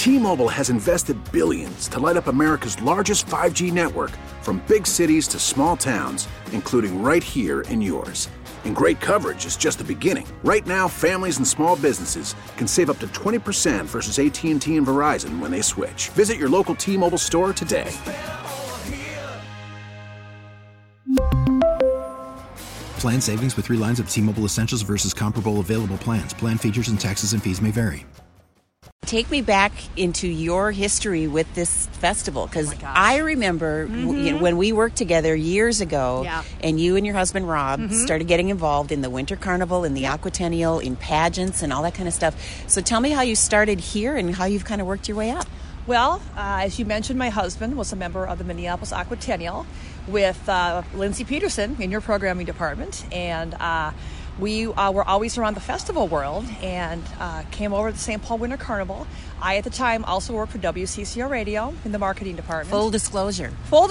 T-Mobile has invested billions to light up America's largest 5G network, from big cities to small towns, including right here in yours. And great coverage is just the beginning. Right now, families and small businesses can save up to 20% versus AT&T and Verizon when they switch. Visit your local T-Mobile store today. Plan savings with 3 lines of T-Mobile Essentials versus comparable available plans. Plan features and taxes and fees may vary. Take me back into your history with this festival, because I remember when we worked together years ago, and you and your husband Rob started getting involved in the Winter Carnival and the Aquatennial, in pageants and all that kind of stuff. So tell me how you started here and how you've kind of worked your way up. Well, as you mentioned, my husband was a member of the Minneapolis Aquatennial with Lindsay Peterson in your programming department, and we were always around the festival world and came over to the St. Paul Winter Carnival. I, at the time, also worked for WCCR Radio in the marketing department. Full disclosure.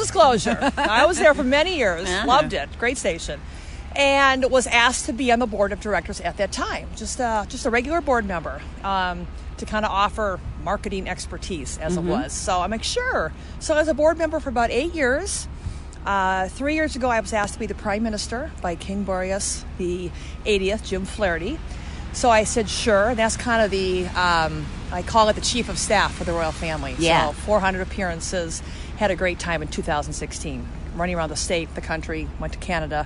I was there for many years. Loved it. Great station. And was asked to be on the board of directors at that time. Just a regular board member to kind of offer marketing expertise as it was. So I'm like, sure. So as a board member for about 8 years, 3 years ago, I was asked to be the Prime Minister by King Boreas the 80th, Jim Flaherty. So I said, sure. And that's kind of the, I call it the Chief of Staff for the royal family. Yeah. So 400 appearances, had a great time in 2016. Running around the state, the country, went to Canada,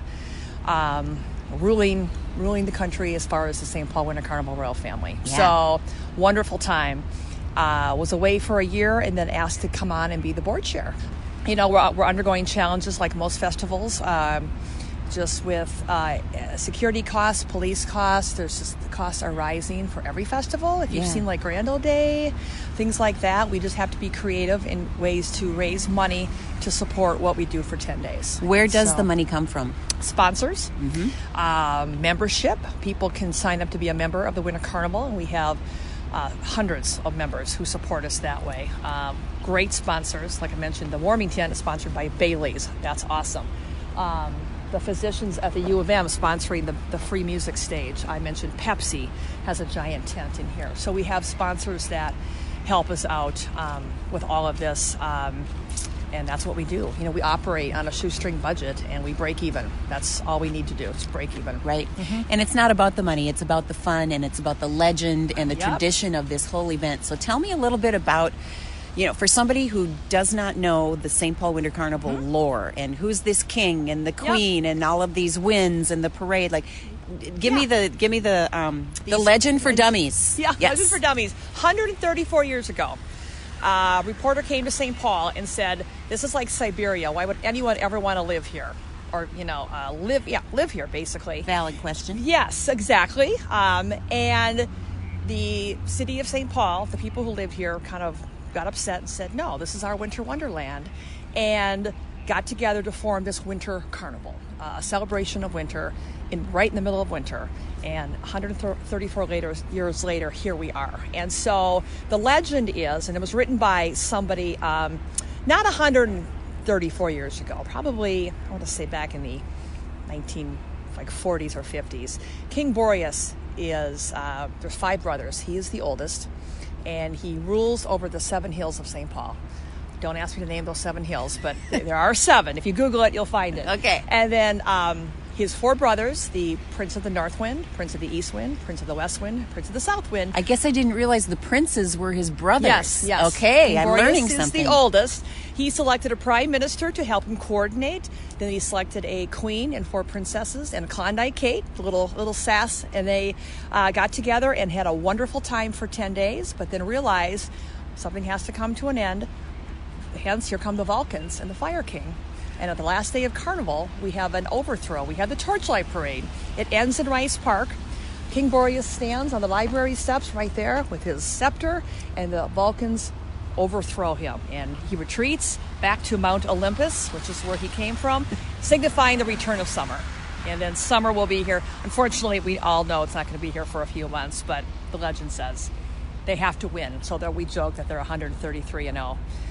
ruling the country as far as the St. Paul Winter Carnival royal family. Yeah. So wonderful time. Was away for a year and then asked to come on and be the board chair. You know, we're undergoing challenges like most festivals, just with security costs, police costs. The costs are rising for every festival. If you've seen like Grand Ole Day, things like that, we just have to be creative in ways to raise money to support what we do for 10 days. Where does the money come from? Sponsors, membership. People can sign up to be a member of the Winter Carnival, and we have hundreds of members who support us that way. Great sponsors. Like I mentioned, the warming tent is sponsored by Bailey's. That's awesome. The physicians at the U of M sponsoring the free music stage. I mentioned Pepsi has a giant tent in here. So we have sponsors that help us out with all of this. And that's what we do. You know, we operate on a shoestring budget and we break even. That's all we need to do, is break even. Right. And it's not about the money. It's about the fun, and it's about the legend and the tradition of this whole event. So tell me a little bit about, you know, for somebody who does not know the St. Paul Winter Carnival lore, and who's this king and the queen and all of these winds and the parade, like, give me the legend for dummies. Yeah, yes. Legend for dummies. 134 years ago. A reporter came to St. Paul and said, this is like Siberia. Why would anyone ever want to live here? Or, you know, live here, basically. Valid question. Yes, exactly. And the city of St. Paul, the people who lived here, kind of got upset and said, no, this is our winter wonderland. And got together to form this winter carnival, a celebration of winter right in the middle of winter. And 134 years later, here we are. And so the legend is, and it was written by somebody not 134 years ago, probably, I want to say back in the 40s or 50s. King Boreas is, there's 5 brothers. He is the oldest, and he rules over the 7 hills of St. Paul. Don't ask me to name those 7 hills, but there are 7. If you Google it, you'll find it. Okay. And then his 4 brothers, the Prince of the North Wind, Prince of the East Wind, Prince of the West Wind, Prince of the South Wind. I guess I didn't realize the princes were his brothers. Yes. Okay, I'm learning Boreas something. is the oldest. He selected a prime minister to help him coordinate. Then he selected a queen and 4 princesses and a Klondike Kate, little sass. And they got together and had a wonderful time for 10 days, but then realized something has to come to an end. Hence, here come the Vulcans and the Fire King. And at the last day of Carnival, we have an overthrow. We have the Torchlight Parade. It ends in Rice Park. King Boreas stands on the library steps right there with his scepter, and the Vulcans overthrow him. And he retreats back to Mount Olympus, which is where he came from, signifying the return of summer. And then summer will be here. Unfortunately, we all know it's not going to be here for a few months, but the legend says they have to win. So that we joke that they're 133-0.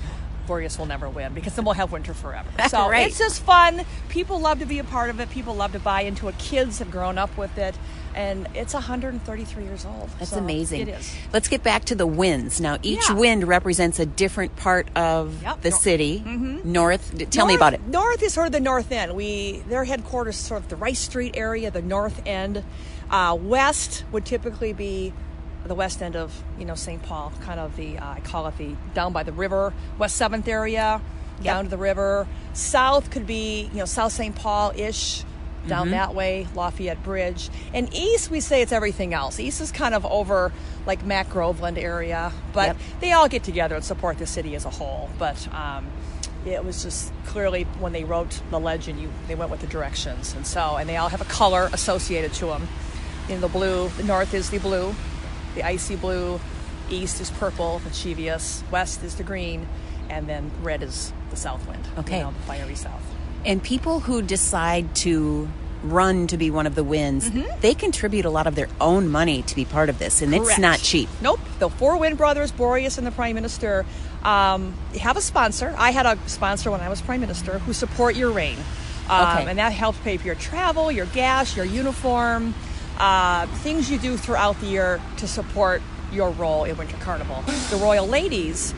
Boreas will never win because then we'll have winter forever. So Right. It's just fun. People love to be a part of it. People love to buy into it. Kids have grown up with it. And it's 133 years old. That's so amazing. It is. Let's get back to the winds. Now, each Yeah. wind represents a different part of Yep. the city. North, tell me about it. North is sort of the north end. Their headquarters is sort of the Rice Street area, the north end. West would typically be the west end of, St. Paul, kind of I call it the down by the river, West 7th area, down to the river. South could be, South St. Paul-ish, down that way, Lafayette Bridge. And east, we say it's everything else. East is kind of over like Mac Groveland area, but they all get together and support the city as a whole. But it was just clearly when they wrote the legend, they went with the directions. And they all have a color associated to them. In the blue, the north is the blue, the icy blue, east is purple, the Chevius, west is the green, and then red is the south wind, Okay. the fiery south. And people who decide to run to be one of the winds, they contribute a lot of their own money to be part of this, and it's Correct. not cheap. Nope. The four Wind brothers, Boreas and the Prime Minister, have a sponsor. I had a sponsor when I was Prime Minister who support your reign. Okay. And that helps pay for your travel, your gas, your uniform, things you do throughout the year to support your role in Winter Carnival. The Royal Ladies,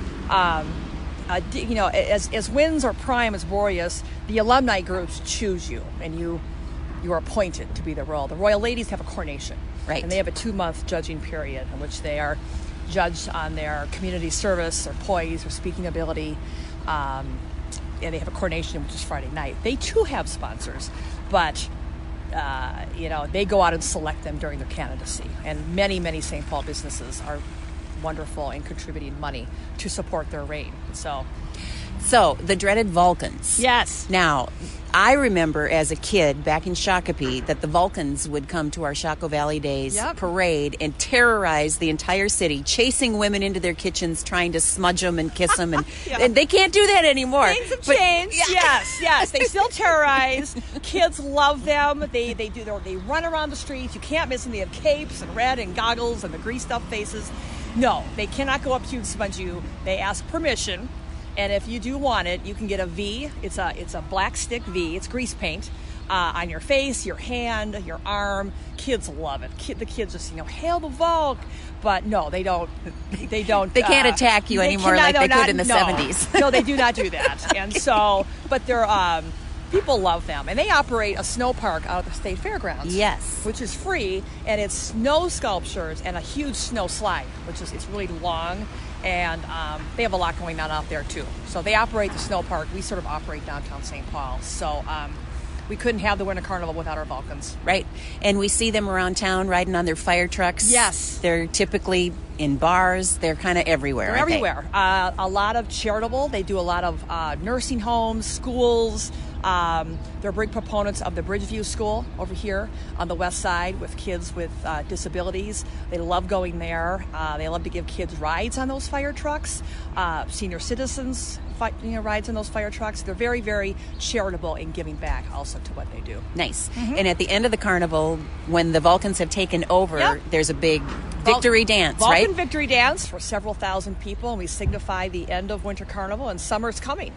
as Winds or Prime as Boreas, the alumni groups choose you, and you are appointed to be the role. The Royal Ladies have a coronation. Right. And they have a 2-month judging period in which they are judged on their community service, their poise, their speaking ability, and they have a coronation, which is Friday night. They too have sponsors, but they go out and select them during their candidacy. And many, many St. Paul businesses are wonderful in contributing money to support their reign. So, the dreaded Vulcans. Yes. Now, I remember as a kid back in Shakopee that the Vulcans would come to our Shaco Valley Days parade and terrorize the entire city, chasing women into their kitchens, trying to smudge them and kiss them. And they can't do that anymore. Things have changed. Yes. They still terrorize. Kids love them. They run around the streets. You can't miss them. They have capes and red and goggles and the greased up faces. No, they cannot go up to you and smudge you. They ask permission. And if you do want it, you can get a V. It's a black stick V. It's grease paint on your face, your hand, your arm. Kids love it. The kids just hail the Vulc. But no, they don't. They don't. They can't attack you anymore like they could in the 70s. No, they do not do that. And so, but they're people love them, and they operate a snow park out of the state fairgrounds. Yes, which is free, and it's snow sculptures and a huge snow slide, it's really long. And they have a lot going on out there, too. So they operate the snow park. We sort of operate downtown St. Paul. So we couldn't have the Winter Carnival without our Vulcans. Right. And we see them around town riding on their fire trucks. Yes. They're typically in bars. They're kind of everywhere. They're everywhere. A lot of charitable. They do a lot of nursing homes, schools. They're big proponents of the Bridgeview School over here on the west side with kids with disabilities. They love going there. They love to give kids rides on those fire trucks. Senior citizens rides on those fire trucks. They're very, very charitable in giving back also to what they do. Nice. And at the end of the carnival, when the Vulcans have taken over, there's a big victory dance, right? Vulcan victory dance for several thousand people, and we signify the end of Winter Carnival, and summer's coming.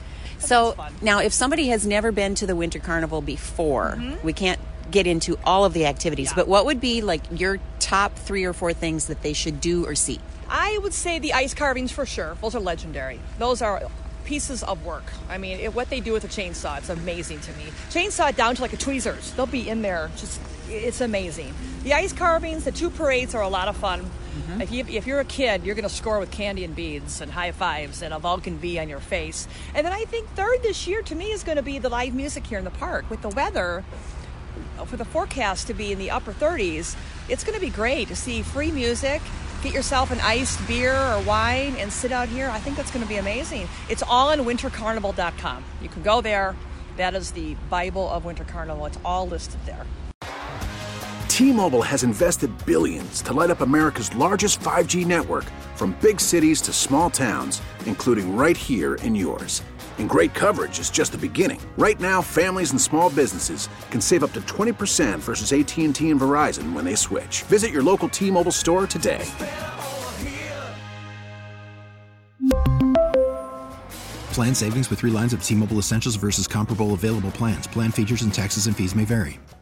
So now, if somebody has never been to the Winter Carnival before, we can't get into all of the activities, but what would be like your top 3 or 4 things that they should do or see? I would say the ice carvings for sure. Those are legendary. Those are pieces of work. I mean, what they do with a chainsaw, it's amazing to me. Chainsaw down to like a tweezers. They'll be in there. It's amazing. The ice carvings, the 2 parades are a lot of fun. If you're a kid, you're going to score with candy and beads and high fives and a Vulcan V on your face. And then I think third this year to me is going to be the live music here in the park. With the weather, for the forecast to be in the upper 30s, it's going to be great to see free music. Get yourself an iced beer or wine and sit out here. I think that's going to be amazing. It's all on wintercarnival.com. You can go there. That is the Bible of Winter Carnival. It's all listed there. T-Mobile has invested billions to light up America's largest 5G network, from big cities to small towns, including right here in yours. And great coverage is just the beginning. Right now, families and small businesses can save up to 20% versus AT&T and Verizon when they switch. Visit your local T-Mobile store today. Plan savings with 3 lines of T-Mobile Essentials versus comparable available plans. Plan features and taxes and fees may vary.